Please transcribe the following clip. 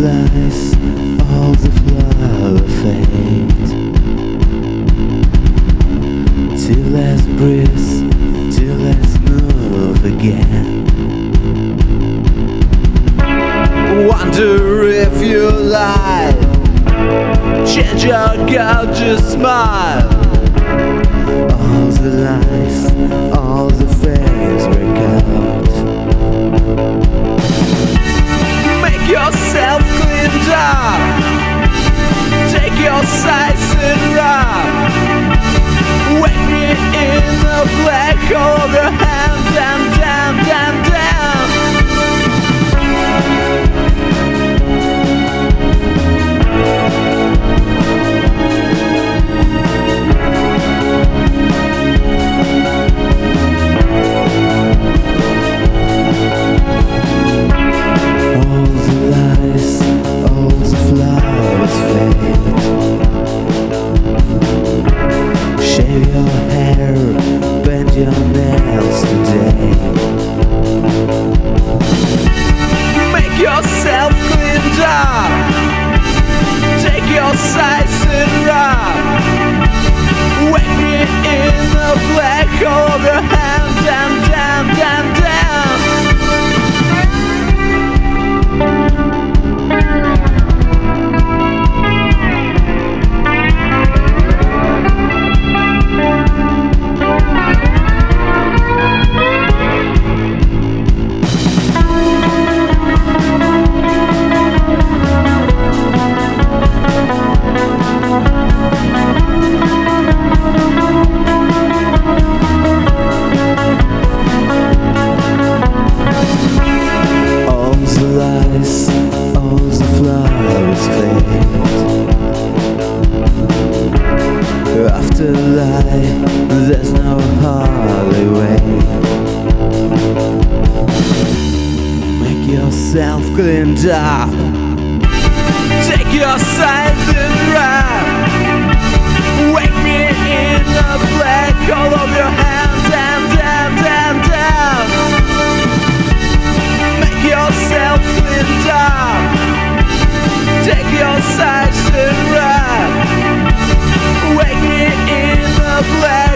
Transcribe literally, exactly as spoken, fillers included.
lies, all the flower fade. Till let's breathe, till let's move again. Wonder if your life change your gorgeous smile. All the lies, all the things break out. Make yourself cleaned up, take your size and run. Wake me in the black hole of your hand, damn, damn, damn, damn. Shave your hair, bend your nails today. Make yourself cleaned up, take your size and run. Wake me in the black hole of your hand, damn, damn, damn, damn. All the flowers fade. After life, there's no holiday. Make yourself cleaned up, take your size and run. Wake me in the black hole of your hand, damn, damn, damn, damn. Make yourself cleaned up, take your size and run. Wake me in the black